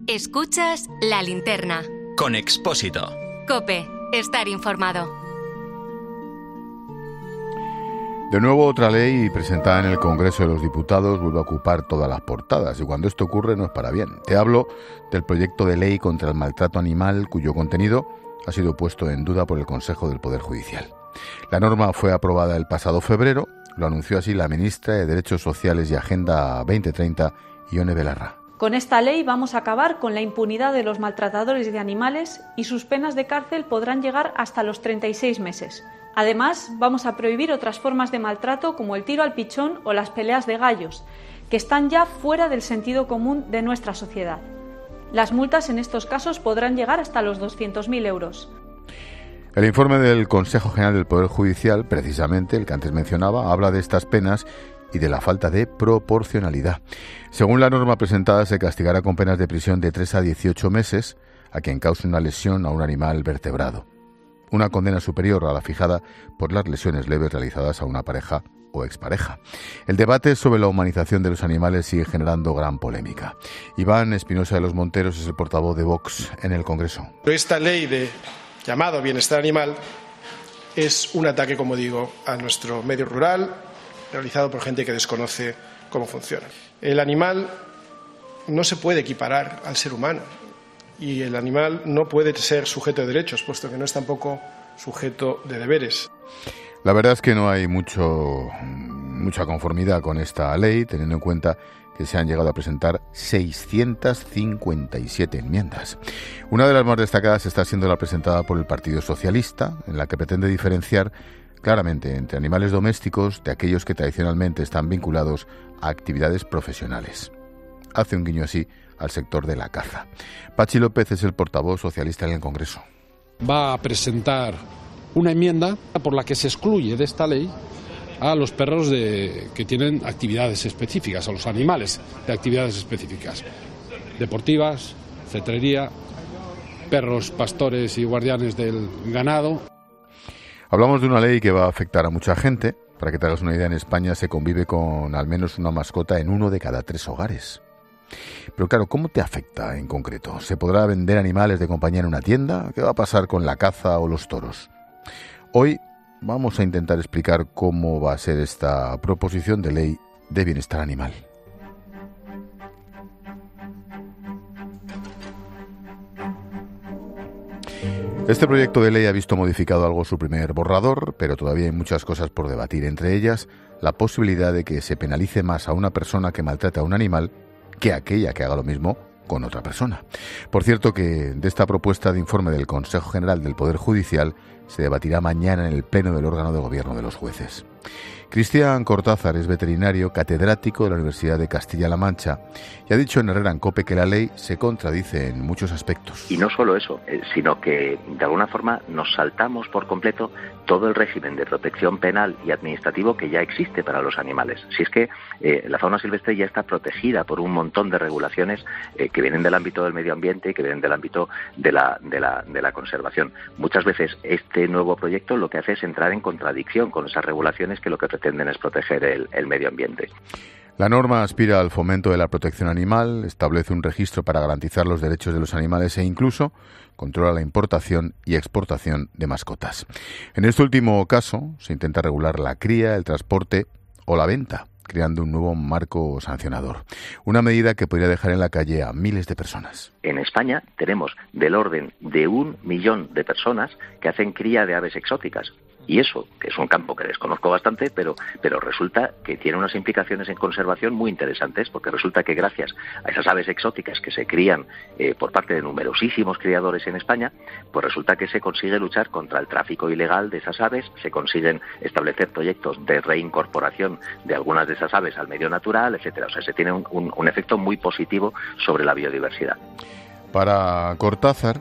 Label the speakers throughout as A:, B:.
A: Escuchas La Linterna.
B: Con Expósito.
A: COPE. Estar informado.
C: De nuevo, otra ley presentada en el Congreso de los Diputados vuelve a ocupar todas las portadas, y cuando esto ocurre no es para bien. Te hablo del proyecto de ley contra el maltrato animal, cuyo contenido ha sido puesto en duda por el Consejo del Poder Judicial. La norma fue aprobada el pasado febrero, lo anunció así la ministra de Derechos Sociales y Agenda 2030, Ione Belarra.
D: Con esta ley vamos a acabar con la impunidad de los maltratadores de animales y sus penas de cárcel podrán llegar hasta los 36 meses. Además, vamos a prohibir otras formas de maltrato como el tiro al pichón o las peleas de gallos, que están ya fuera del sentido común de nuestra sociedad. Las multas en estos casos podrán llegar hasta los 200.000 euros.
C: El informe del Consejo General del Poder Judicial, precisamente el que antes mencionaba, habla de estas penas y de la falta de proporcionalidad. Según la norma presentada, se castigará con penas de prisión de 3 a 18 meses a quien cause una lesión a un animal vertebrado. Una condena superior a la fijada por las lesiones leves realizadas a una pareja o expareja. El debate sobre la humanización de los animales sigue generando gran polémica. Iván Espinosa de los Monteros es el portavoz de Vox en el Congreso.
E: Esta ley de llamado bienestar animal es un ataque, como digo, a nuestro medio rural, realizado por gente que desconoce cómo funciona. El animal no se puede equiparar al ser humano. Y el animal no puede ser sujeto de derechos, puesto que no es tampoco sujeto de deberes.
C: La verdad es que no hay mucha conformidad con esta ley, teniendo en cuenta que se han llegado a presentar 657 enmiendas. Una de las más destacadas está siendo la presentada por el Partido Socialista, en la que pretende diferenciar claramente entre animales domésticos de aquellos que tradicionalmente están vinculados a actividades profesionales. Hace un guiño así al sector de la caza. Pachi López es el portavoz socialista en el Congreso.
F: Va a presentar una enmienda por la que se excluye de esta ley a los perros que tienen actividades específicas, a los animales de actividades específicas, deportivas, cetrería, perros pastores y guardianes del ganado.
C: Hablamos de una ley que va a afectar a mucha gente. Para que te hagas una idea, en España se convive con al menos una mascota en 1 de cada 3 hogares. Pero claro, ¿cómo te afecta en concreto? ¿Se podrá vender animales de compañía en una tienda? ¿Qué va a pasar con la caza o los toros? Hoy vamos a intentar explicar cómo va a ser esta proposición de ley de bienestar animal. Este proyecto de ley ha visto modificado algo su primer borrador, pero todavía hay muchas cosas por debatir, entre ellas la posibilidad de que se penalice más a una persona que maltrata a un animal que aquella que haga lo mismo con otra persona. Por cierto que de esta propuesta de informe del Consejo General del Poder Judicial se debatirá mañana en el Pleno del órgano de gobierno de los jueces. Cristian Cortázar es veterinario catedrático de la Universidad de Castilla-La Mancha y ha dicho en Herrera en COPE que la ley se contradice en muchos aspectos.
G: Y no solo eso, sino que de alguna forma nos saltamos por completo todo el régimen de protección penal y administrativo que ya existe para los animales. Si es que la fauna silvestre ya está protegida por un montón de regulaciones que vienen del ámbito del medio ambiente y que vienen del ámbito de la conservación. Muchas veces este nuevo proyecto lo que hace es entrar en contradicción con esas regulaciones que lo que pretenden es proteger el medio ambiente.
C: La norma aspira al fomento de la protección animal, establece un registro para garantizar los derechos de los animales e incluso controla la importación y exportación de mascotas. En este último caso, se intenta regular la cría, el transporte o la venta, creando un nuevo marco sancionador. Una medida que podría dejar en la calle a miles de personas.
G: En España tenemos del orden de 1 millón de personas que hacen cría de aves exóticas. Y eso, que es un campo que desconozco bastante, pero resulta que tiene unas implicaciones en conservación muy interesantes, porque resulta que gracias a esas aves exóticas que se crían por parte de numerosísimos criadores en España, pues resulta que se consigue luchar contra el tráfico ilegal de esas aves, se consiguen establecer proyectos de reincorporación de algunas de esas aves al medio natural, etcétera. O sea, se tiene un efecto muy positivo sobre la biodiversidad.
C: Para Cortázar,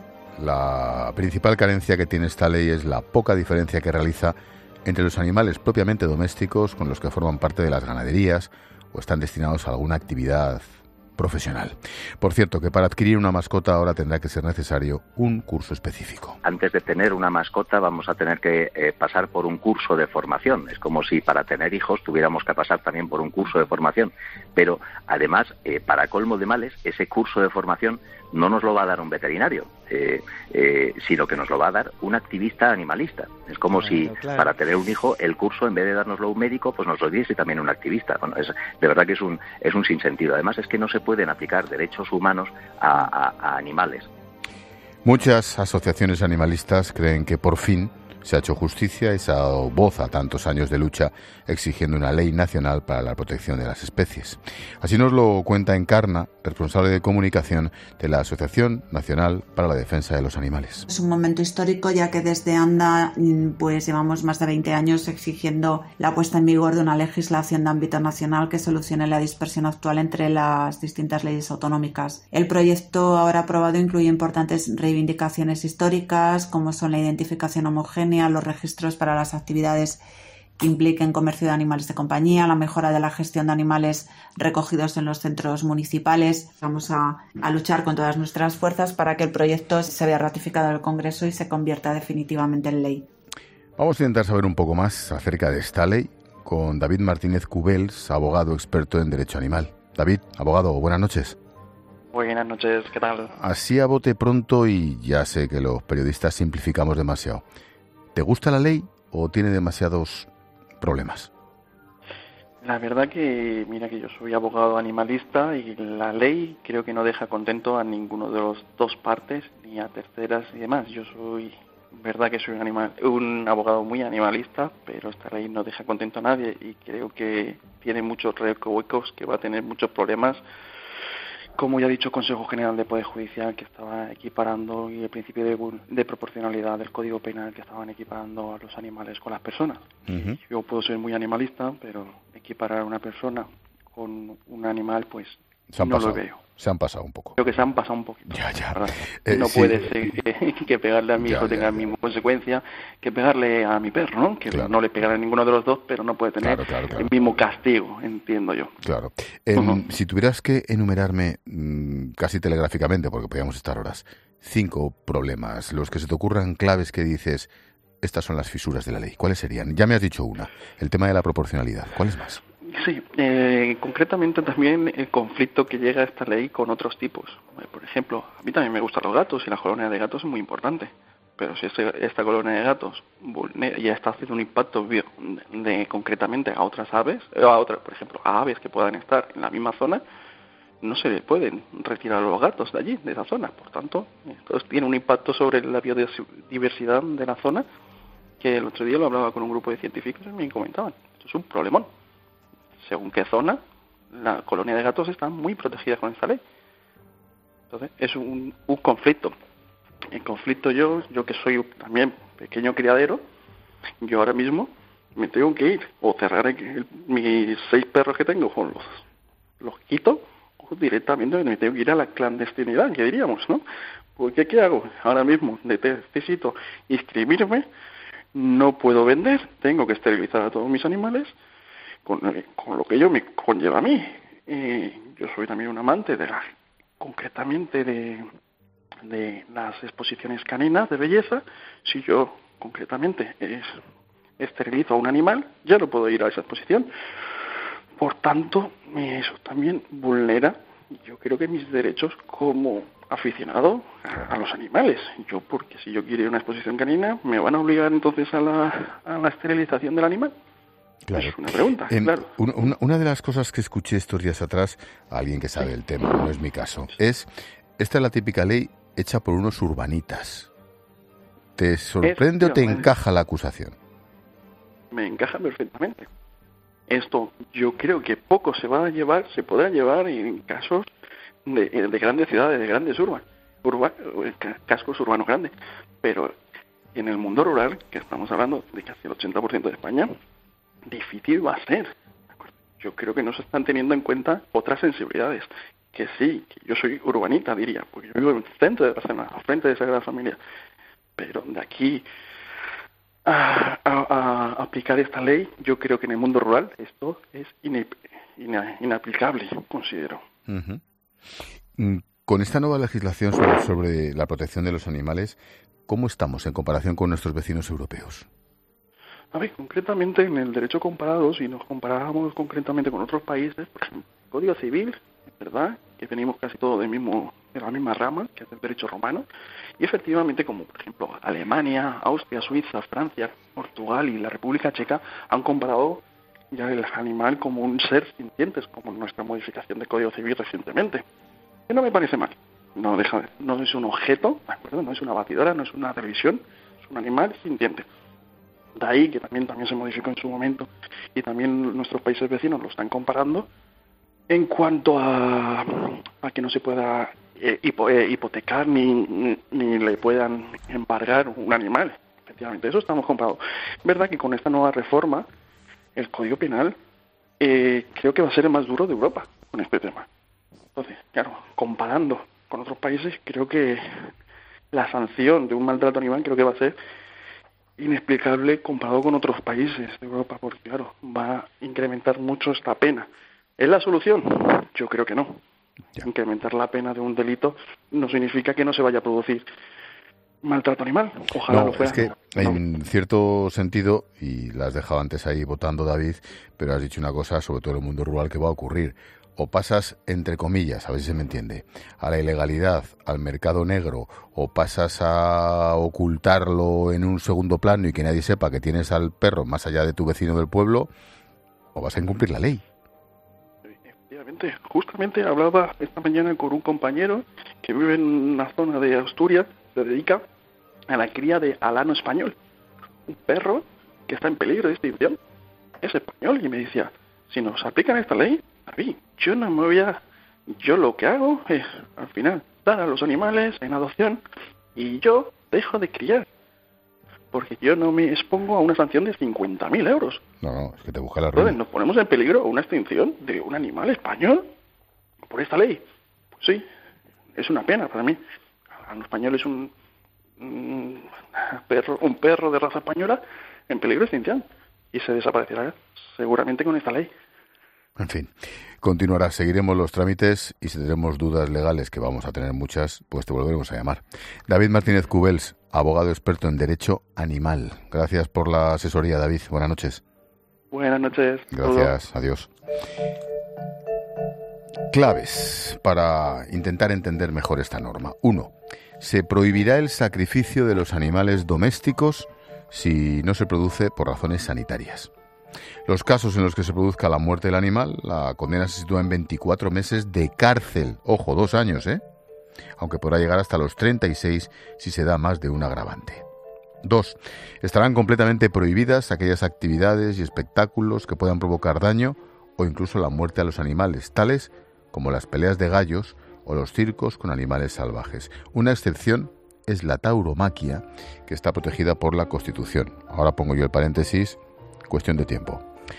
C: la principal carencia que tiene esta ley es la poca diferencia que realiza entre los animales propiamente domésticos con los que forman parte de las ganaderías o están destinados a alguna actividad profesional. Por cierto, que para adquirir una mascota ahora tendrá que ser necesario un curso específico.
G: Antes de tener una mascota vamos a tener que pasar por un curso de formación. Es como si para tener hijos tuviéramos que pasar también por un curso de formación. Pero además, para colmo de males, ese curso de formación no nos lo va a dar un veterinario, sino que nos lo va a dar un activista animalista. Es como si para tener un hijo el curso, en vez de dárnoslo un médico, pues nos lo diese también un activista. Bueno, de verdad que es un sinsentido. Además es que no se pueden aplicar derechos humanos a animales.
C: Muchas asociaciones animalistas creen que por fin se ha hecho justicia y se ha dado voz a tantos años de lucha exigiendo una ley nacional para la protección de las especies. Así nos lo cuenta Encarna, responsable de comunicación de la Asociación Nacional para la Defensa de los Animales.
B: Es un momento histórico, ya que desde ANDA pues llevamos más de 20 años exigiendo la puesta en vigor de una legislación de ámbito nacional que solucione la dispersión actual entre las distintas leyes autonómicas. El proyecto ahora aprobado incluye importantes reivindicaciones históricas, como son la identificación homogénea, los registros para las actividades que impliquen comercio de animales de compañía, la mejora de la gestión de animales recogidos en los centros municipales. Vamos a luchar con todas nuestras fuerzas para que el proyecto se vea ratificado en el Congreso y se convierta definitivamente en ley.
C: Vamos a intentar saber un poco más acerca de esta ley con David Martínez Cubels, abogado experto en derecho animal. David, abogado, buenas noches.
H: Buenas noches, ¿qué tal?
C: Así a bote pronto, y ya sé que los periodistas simplificamos demasiado. ¿Te gusta la ley o tiene demasiados problemas?
H: La verdad que, mira que yo soy abogado animalista y la ley creo que no deja contento a ninguno de los dos partes, ni a terceras y demás. Yo soy, verdad que soy un abogado muy animalista, pero esta ley no deja contento a nadie y creo que tiene muchos recovecos, que va a tener muchos problemas. Como ya ha dicho el Consejo General de Poder Judicial, que estaba equiparando, y el principio de proporcionalidad del Código Penal, que estaban equiparando a los animales con las personas.
C: Uh-huh.
H: Yo puedo ser muy animalista, pero equiparar a una persona con un animal, pues no lo veo.
C: Se han pasado un poco.
H: Creo que se han pasado un poquito.
C: Ya.
H: No
C: sí.
H: Puede ser que pegarle a mi hijo tenga la misma consecuencia que pegarle a mi perro, ¿no? Que no le pegará a ninguno de los dos, pero no puede tener el mismo castigo, entiendo yo.
C: Claro. Si tuvieras que enumerarme casi telegráficamente, porque podríamos estar horas, 5 problemas, los que se te ocurran, claves que dices, estas son las fisuras de la ley, ¿cuáles serían? Ya me has dicho una, el tema de la proporcionalidad. ¿Cuáles más?
H: Sí, concretamente también el conflicto que llega a esta ley con otros tipos. Por ejemplo, a mí también me gustan los gatos y la colonia de gatos es muy importante. Pero si esta colonia de gatos ya está haciendo un impacto concretamente a otras aves, por ejemplo, a aves que puedan estar en la misma zona, no se le pueden retirar a los gatos de allí, de esa zona. Por tanto, esto tiene un impacto sobre la biodiversidad de la zona, que el otro día lo hablaba con un grupo de científicos y me comentaban. Esto es un problemón. Según qué zona, la colonia de gatos está muy protegida con esta ley. Entonces, es un conflicto. En conflicto yo que soy también pequeño criadero, yo ahora mismo me tengo que ir o cerrar mis 6 perros que tengo, o los quito, o directamente me tengo que ir a la clandestinidad, que diríamos, ¿no? Porque ¿qué hago? Ahora mismo necesito inscribirme, no puedo vender, tengo que esterilizar a todos mis animales, con lo que ello me conlleva a mí. Yo soy también un amante concretamente de las exposiciones caninas de belleza. Si yo concretamente esterilizo a un animal, ya no puedo ir a esa exposición. Por tanto, eso también vulnera, yo creo que mis derechos como aficionado a los animales. Porque si yo quiero ir a una exposición canina, ¿me van a obligar entonces a la esterilización del animal?
C: Claro.
H: Es una pregunta, claro.
C: Una de las cosas que escuché estos días atrás, a alguien que sabe el tema, no es mi caso, esta es la típica ley hecha por unos urbanitas. ¿Te sorprende o te encaja la acusación?
H: Me encaja perfectamente. Esto yo creo que poco se podrá llevar en casos de grandes ciudades, de grandes cascos urbanos grandes. Pero en el mundo rural, que estamos hablando de casi el 80% de España, difícil va a ser. Yo creo que no se están teniendo en cuenta otras sensibilidades. Que sí, que yo soy urbanita, diría, porque yo vivo en el centro de Barcelona, al frente de Sagrada Familia. Pero de aquí a aplicar esta ley, yo creo que en el mundo rural esto es inaplicable, considero.
C: Uh-huh. Con esta nueva legislación sobre la protección de los animales, ¿cómo estamos en comparación con nuestros vecinos europeos?
H: A ver, concretamente en el derecho comparado, si nos comparamos concretamente con otros países, por ejemplo, el Código Civil, es verdad que venimos casi todos de la misma rama, que es el derecho romano, y efectivamente, como por ejemplo Alemania, Austria, Suiza, Francia, Portugal y la República Checa, han comparado ya el animal como un ser sintiente, como nuestra modificación del Código Civil recientemente. Que no me parece mal. No es un objeto, ¿de acuerdo? No es una batidora, no es una televisión, es un animal sintiente. De ahí que también se modificó en su momento y también nuestros países vecinos lo están comparando en cuanto a que no se pueda hipotecar ni le puedan embargar un animal. Efectivamente, eso estamos comparando. Es verdad que con esta nueva reforma, el Código Penal creo que va a ser el más duro de Europa con este tema. Entonces, claro, comparando con otros países, creo que la sanción de un maltrato animal creo que va a ser inexplicable comparado con otros países de Europa, porque claro, va a incrementar mucho esta pena. ¿Es la solución? Yo creo que no. Incrementar la pena de un delito no significa que no se vaya a producir maltrato animal. Ojalá lo fuera.
C: Es que en cierto sentido, y la has dejado antes ahí votando, David, pero has dicho una cosa, sobre todo en el mundo rural, que va a ocurrir. O pasas, entre comillas, a ver si se me entiende, a la ilegalidad, al mercado negro, o pasas a ocultarlo en un segundo plano y que nadie sepa que tienes al perro más allá de tu vecino del pueblo, o vas a incumplir la ley.
H: Efectivamente, justamente hablaba esta mañana con un compañero que vive en una zona de Asturias, se dedica a la cría de alano español, un perro que está en peligro de extinción, es español, y me decía, si nos aplican esta ley, David, yo lo que hago es, al final, dar a los animales en adopción y yo dejo de criar. Porque yo no me expongo a una sanción de 50.000 euros.
C: No, es que te busca la ruina.
H: Entonces, ¿nos ponemos en peligro una extinción de un animal español por esta ley? Pues sí, es una pena para mí. El alano español es un perro de raza española en peligro de extinción. Y se desaparecerá seguramente con esta ley.
C: En fin, continuará, seguiremos los trámites y si tenemos dudas legales, que vamos a tener muchas, pues te volveremos a llamar. David Martínez Cubels, abogado experto en derecho animal. Gracias por la asesoría, David. Buenas noches.
H: Buenas noches.
C: Gracias, adiós. Claves para intentar entender mejor esta norma. 1. Se prohibirá el sacrificio de los animales domésticos si no se produce por razones sanitarias. Los casos en los que se produzca la muerte del animal, la condena se sitúa en 24 meses de cárcel. Ojo, 2 años, aunque podrá llegar hasta los 36 si se da más de un agravante. 2. Estarán completamente prohibidas aquellas actividades y espectáculos que puedan provocar daño o incluso la muerte a los animales, tales como las peleas de gallos o los circos con animales salvajes. Una excepción es la tauromaquia, que está protegida por la Constitución. Ahora pongo yo el paréntesis, cuestión de tiempo.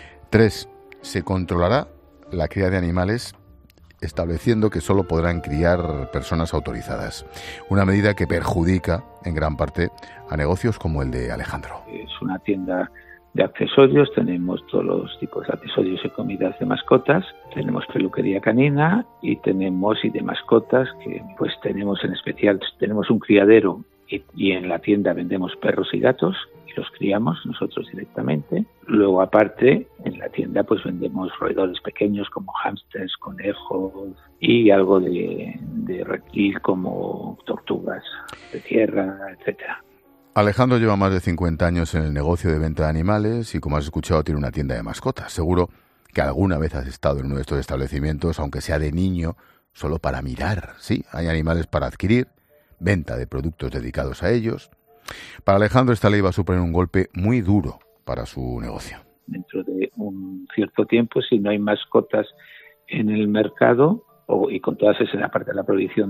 C: 3. Se controlará la cría de animales estableciendo que solo podrán criar personas autorizadas. Una medida que perjudica en gran parte a negocios como el de Alejandro.
I: Es una tienda de accesorios, tenemos todos los tipos de accesorios y comidas de mascotas, tenemos peluquería canina y de mascotas que pues tenemos en especial, tenemos un criadero y en la tienda vendemos perros y gatos y los criamos nosotros directamente. Luego aparte en la tienda pues vendemos roedores pequeños como hámsters, conejos y algo de reptil como tortugas de tierra, etcétera.
C: Alejandro lleva más de 50 años en el negocio de venta de animales y, como has escuchado, tiene una tienda de mascotas. Seguro que alguna vez has estado en uno de estos establecimientos, aunque sea de niño, solo para mirar. Sí, hay animales para adquirir, venta de productos dedicados a ellos. Para Alejandro esta ley va a suponer un golpe muy duro para su negocio.
I: Dentro de un cierto tiempo, si no hay mascotas en el mercado, y con todas esas, aparte de la prohibición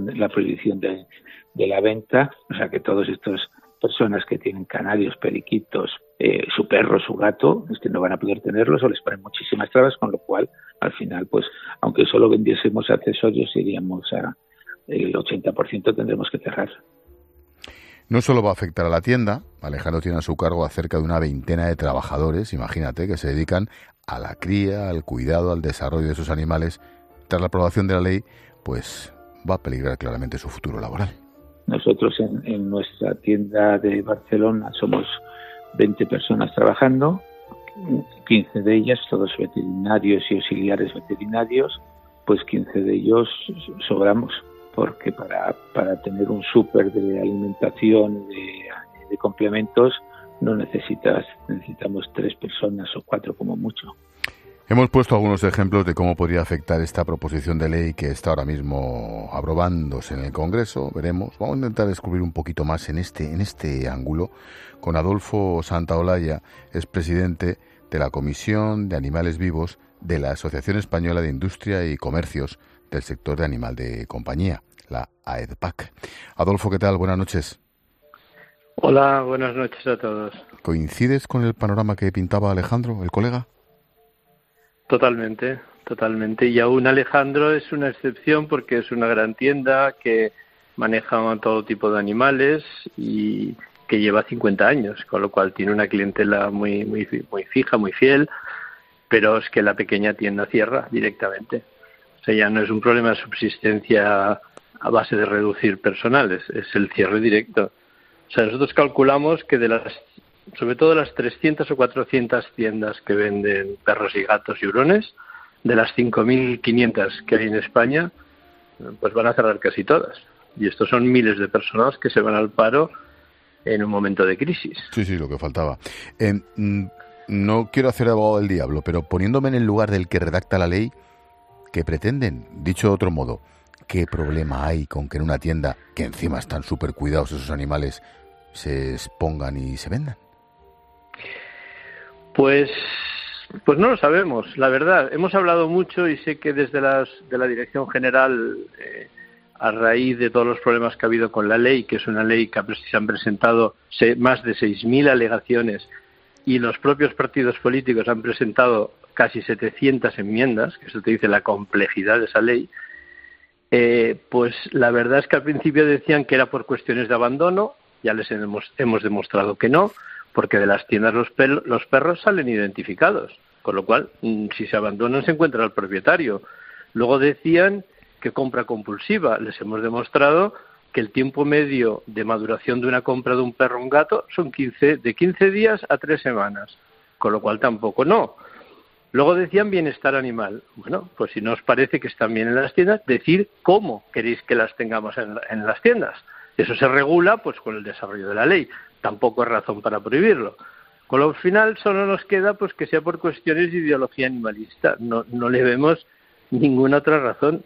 I: de la venta, o sea que todos estos personas que tienen canarios, periquitos, su perro, su gato, es que no van a poder tenerlos o les ponen muchísimas trabas, con lo cual, al final, pues, aunque solo vendiésemos accesorios, iríamos el 80% tendremos que cerrar.
C: No solo va a afectar a la tienda, Alejandro tiene a su cargo a cerca de una veintena de trabajadores, imagínate, que se dedican a la cría, al cuidado, al desarrollo de esos animales. Tras la aprobación de la ley, pues va a peligrar claramente su futuro laboral.
I: Nosotros en nuestra tienda de Barcelona somos 20 personas trabajando, 15 de ellas, todos veterinarios y auxiliares veterinarios, pues 15 de ellos sobramos, porque para tener un súper de alimentación, de complementos, necesitamos 3 personas o 4 como mucho.
C: Hemos puesto algunos ejemplos de cómo podría afectar esta proposición de ley que está ahora mismo aprobándose en el Congreso. Veremos. Vamos a intentar descubrir un poquito más en este ángulo con Adolfo Santaolalla, es presidente de la Comisión de Animales Vivos de la Asociación Española de Industria y Comercios del Sector de Animal de Compañía, la AEDPAC. Adolfo, ¿qué tal? Buenas noches.
J: Hola, buenas noches a todos.
C: ¿Coincides con el panorama que pintaba Alejandro, el colega?
J: Totalmente. Y aún Alejandro es una excepción porque es una gran tienda que maneja todo tipo de animales y que lleva 50 años, con lo cual tiene una clientela muy fija, muy fiel, pero es que la pequeña tienda cierra directamente. O sea, ya no es un problema de subsistencia a base de reducir personales, es el cierre directo. O sea, nosotros calculamos que sobre todo las 300 o 400 tiendas que venden perros y gatos y hurones, de las 5.500 que hay en España, pues van a cerrar casi todas. Y estos son miles de personas que se van al paro en un momento de crisis.
C: Sí, lo que faltaba. No quiero hacer abogado del diablo, pero poniéndome en el lugar del que redacta la ley, ¿qué pretenden? Dicho de otro modo, ¿qué problema hay con que en una tienda, que encima están súper cuidados esos animales, se expongan y se vendan?
J: Pues no lo sabemos, la verdad. Hemos hablado mucho y sé que desde de la Dirección General, a raíz de todos los problemas que ha habido con la ley, que es una ley que se han presentado más de 6.000 alegaciones y los propios partidos políticos han presentado casi 700 enmiendas, que eso te dice la complejidad de esa ley, pues la verdad es que al principio decían que era por cuestiones de abandono, ya les hemos demostrado que no, porque de las tiendas los perros salen identificados, con lo cual, si se abandonan, se encuentra el propietario. Luego decían que compra compulsiva. Les hemos demostrado que el tiempo medio de maduración de una compra de un perro o un gato son de 15 días a 3 semanas, con lo cual tampoco no. Luego decían bienestar animal. Bueno, pues si no os parece que están bien en las tiendas, decir cómo queréis que las tengamos en las tiendas. Eso se regula pues con el desarrollo de la ley. Tampoco es razón para prohibirlo. Con lo final solo nos queda pues que sea por cuestiones de ideología animalista. No le vemos ninguna otra razón.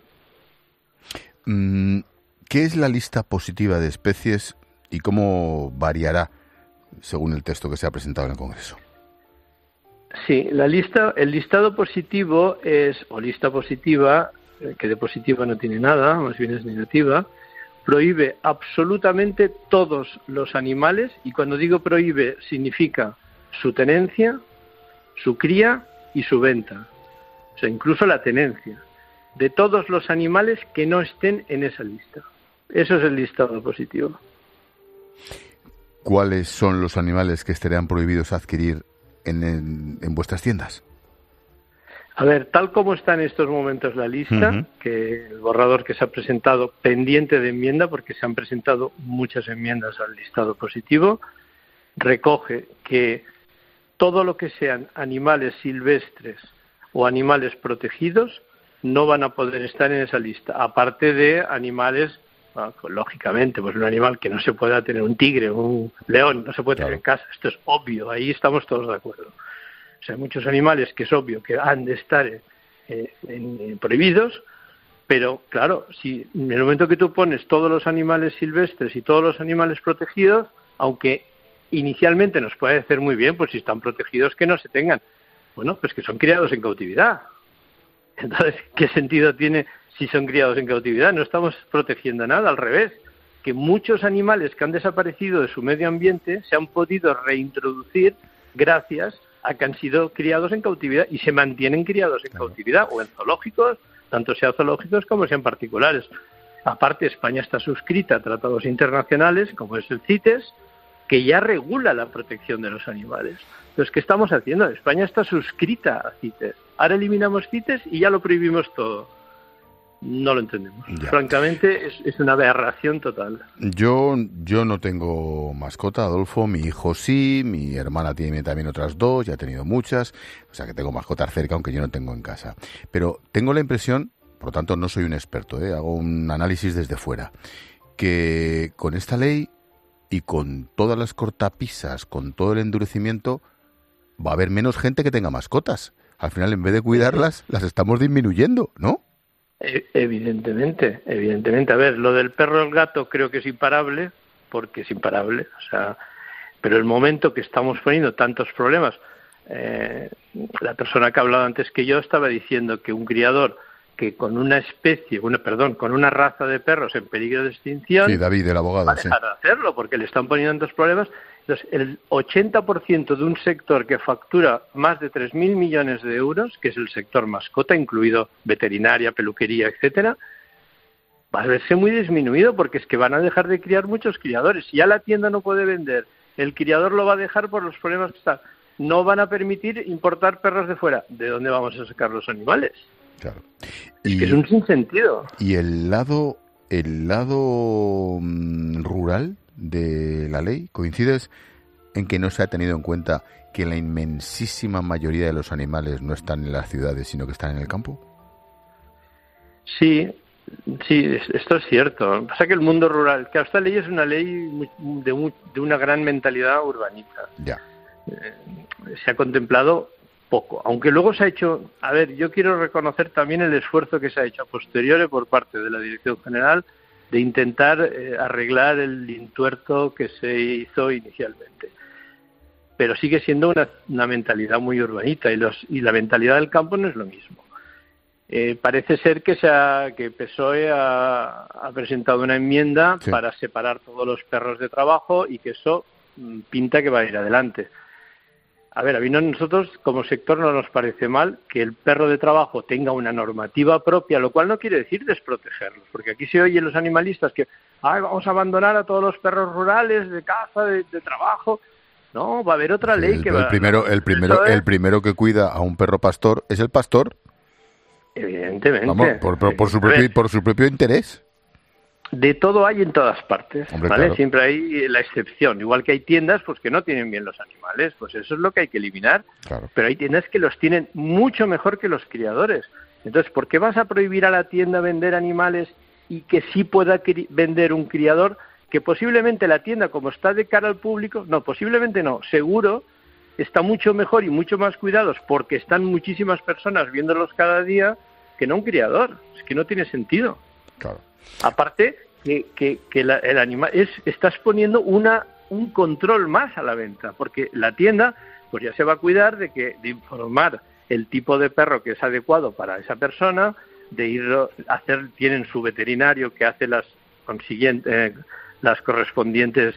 C: ¿Qué es la lista positiva de especies y cómo variará según el texto que se ha presentado en el Congreso?
J: Sí, el listado positivo lista positiva, que de positiva no tiene nada, más bien es negativa, prohíbe absolutamente todos los animales, y cuando digo prohíbe significa su tenencia, su cría y su venta, o sea, incluso la tenencia, de todos los animales que no estén en esa lista. Eso es el listado positivo.
C: ¿Cuáles son los animales que estarían prohibidos adquirir en vuestras tiendas?
J: A ver, tal como está en estos momentos la lista, que el borrador que se ha presentado pendiente de enmienda, porque se han presentado muchas enmiendas al listado positivo, recoge que todo lo que sean animales silvestres o animales protegidos no van a poder estar en esa lista, aparte de animales, lógicamente, pues un animal que no se pueda tener, un tigre, un león, no se puede tener en casa, esto es obvio, ahí estamos todos de acuerdo. O sea, hay muchos animales que es obvio que han de estar prohibidos, pero claro, si en el momento que tú pones todos los animales silvestres y todos los animales protegidos, aunque inicialmente nos puede parecer muy bien, pues si están protegidos que no se tengan. Bueno, pues que son criados en cautividad. Entonces, ¿qué sentido tiene si son criados en cautividad? No estamos protegiendo nada, al revés. Que muchos animales que han desaparecido de su medio ambiente se han podido reintroducir gracias a que han sido criados en cautividad y se mantienen criados en cautividad o en zoológicos, tanto sean zoológicos como sean particulares. Aparte, España está suscrita a tratados internacionales, como es el CITES, que ya regula la protección de los animales. Entonces, ¿qué estamos haciendo? España está suscrita a CITES. Ahora eliminamos CITES y ya lo prohibimos todo. no lo entendemos.
C: Ya.
J: Francamente, es una aberración total.
C: Yo no tengo mascota, Adolfo. Mi hijo sí, mi hermana tiene también otras 2, ya ha tenido muchas. O sea que tengo mascotas cerca, aunque yo no tengo en casa. Pero tengo la impresión, por lo tanto no soy un experto, hago un análisis desde fuera, que con esta ley y con todas las cortapisas, con todo el endurecimiento, va a haber menos gente que tenga mascotas. Al final, en vez de cuidarlas, las estamos disminuyendo, ¿no?
J: Evidentemente. A ver, lo del perro y el gato creo que es imparable, porque es imparable. O sea, pero el momento que estamos poniendo tantos problemas, la persona que ha hablado antes que yo estaba diciendo que un criador que con una especie, con una raza de perros en peligro de extinción,
C: sí, David, el abogado,
J: va a dejar de hacerlo porque le están poniendo tantos problemas. Entonces, el 80% de un sector que factura más de 3.000 millones de euros, que es el sector mascota, incluido veterinaria, peluquería, etcétera, va a verse muy disminuido porque es que van a dejar de criar muchos criadores. Si ya la tienda no puede vender, el criador lo va a dejar por los problemas que están. No van a permitir importar perros de fuera. ¿De dónde vamos a sacar los animales?
C: Claro.
J: Es que es un sinsentido.
C: Y el lado rural de la ley, ¿coincides en que no se ha tenido en cuenta que la inmensísima mayoría de los animales no están en las ciudades, sino que están en el campo?
J: Sí, esto es cierto. Lo que pasa es que el mundo rural, que esta ley es una ley de una gran mentalidad urbanista.
C: Ya.
J: Se ha contemplado poco, aunque luego se ha hecho, a ver, yo quiero reconocer también el esfuerzo que se ha hecho a posteriori por parte de la Dirección General de intentar arreglar el entuerto que se hizo inicialmente. Pero sigue siendo una mentalidad muy urbanita y la mentalidad del campo no es lo mismo. Parece ser que PSOE ha presentado una enmienda para separar todos los perros de trabajo y que eso pinta que va a ir adelante. A ver, a nosotros como sector no nos parece mal que el perro de trabajo tenga una normativa propia, lo cual no quiere decir desprotegerlos, porque aquí se oyen los animalistas que vamos a abandonar a todos los perros rurales de caza, de trabajo. No, va a haber otra ley que va...
C: El primero que cuida a un perro pastor es el pastor.
J: Evidentemente.
C: Vamos, por su propio interés.
J: De todo hay en todas partes,
C: Hombre,
J: ¿vale?
C: Claro.
J: Siempre hay la excepción. Igual que hay tiendas pues que no tienen bien los animales, pues eso es lo que hay que eliminar.
C: Claro.
J: Pero hay tiendas que los tienen mucho mejor que los criadores. Entonces, ¿por qué vas a prohibir a la tienda vender animales y que sí pueda vender un criador que posiblemente la tienda, como está de cara al público, no, posiblemente no, seguro está mucho mejor y mucho más cuidados porque están muchísimas personas viéndolos cada día que no un criador? Es que no tiene sentido.
C: Claro.
J: Aparte que el animal estás poniendo un control más a la venta, porque la tienda pues ya se va a cuidar de informar el tipo de perro que es adecuado para esa persona, tienen su veterinario que hace las correspondientes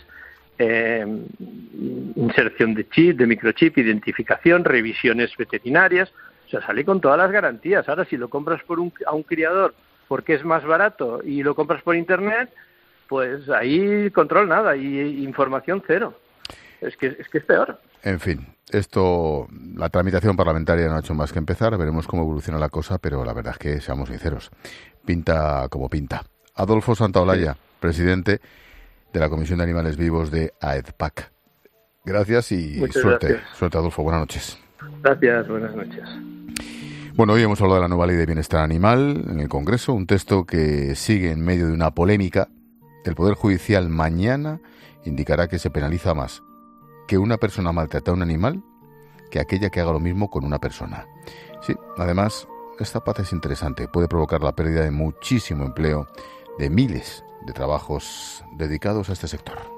J: inserción de chip, de microchip, identificación, revisiones veterinarias, o sea, sale con todas las garantías. Ahora, si lo compras a un criador porque es más barato y lo compras por internet, pues ahí control nada y información cero. Es que es peor.
C: En fin, la tramitación parlamentaria no ha hecho más que empezar, veremos cómo evoluciona la cosa, pero la verdad es que, seamos sinceros, pinta como pinta. Adolfo Santaolalla, presidente de la Comisión de Animales Vivos de AEDPAC. Gracias y suerte.
J: Gracias.
C: Suerte, Adolfo. Buenas noches.
J: Gracias, buenas noches.
C: Bueno, hoy hemos hablado de la nueva Ley de Bienestar Animal en el Congreso, un texto que sigue en medio de una polémica. El Poder Judicial mañana indicará que se penaliza más que una persona maltrate a un animal que aquella que haga lo mismo con una persona. Sí, además, esta paz es interesante. Puede provocar la pérdida de muchísimo empleo, de miles de trabajos dedicados a este sector.